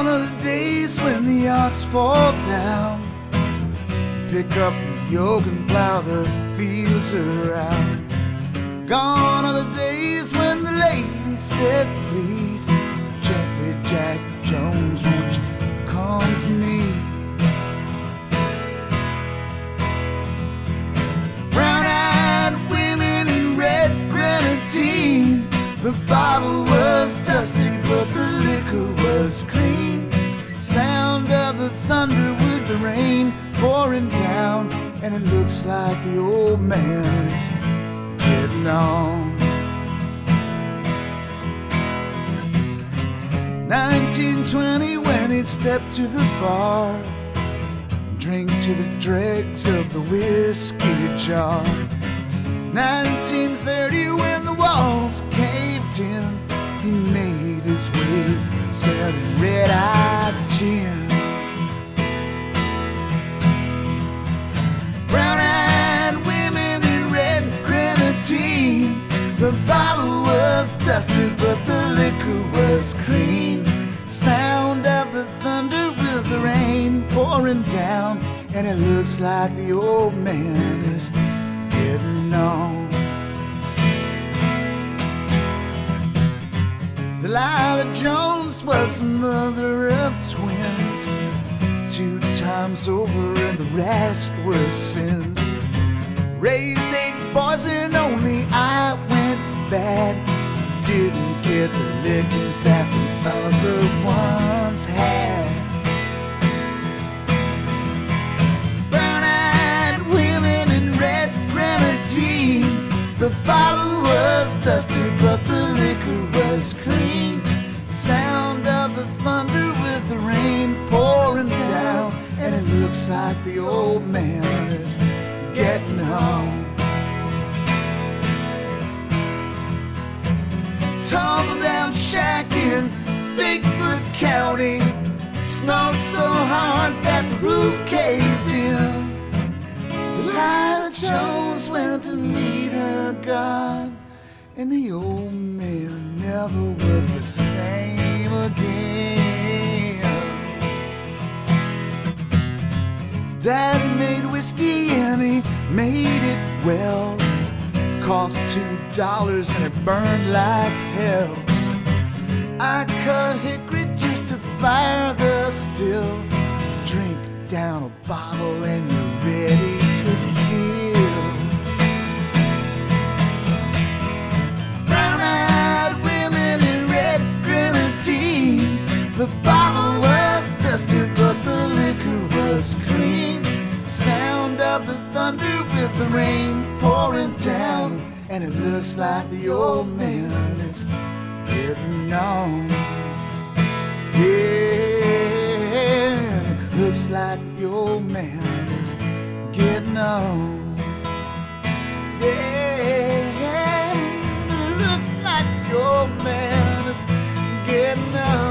Gone are the days when the ox fall down, pick up the yoke and plow the fields around. Gone are the days when the lady said, please, gently Jack Jones, won't you come to me? Brown-eyed women in red grenadine, the bottle was dusty but the liquor was clean. Sound of the thunder with the rain pouring down, and it looks like the old man is getting on. 1920 when he'd step to the bar, drink to the dregs of the whiskey jar. 1930 when the walls caved in, he made his way selling red-eyed gin. Brown-eyed women in red grenadine, the bottle was dusty but the liquor was clean. Sound of the thunder with the rain pouring down, and it looks like the old man is getting on. Delilah Jones was the mother of twins, 2 times over and the rest were sins. Raised 8 boys and only I went bad, didn't get the lickings that the other ones had. Brown-eyed women in red grenadine, the bottle was dusty but the liquor was clean. Sound of the thunder with the rain pouring down, and it looks like the old man is getting home. Tumble down shack in Bigfoot County, snowed so hard that the roof caved in. Delilah Jones went to meet her God, and the old man never was the same again. Daddy made whiskey and he made it well, cost $2 and it burned like hell. I cut hickory just to fire the still, drink down a bottle and you're ready to kill. Brown-eyed women in red grenadine, the bottle was dusty but the liquor was clean. Sound of the thunder with the rain pouring down, and it looks like the old man is getting on. Yeah, looks like the old man is getting on. Yeah, looks like the old man is getting on.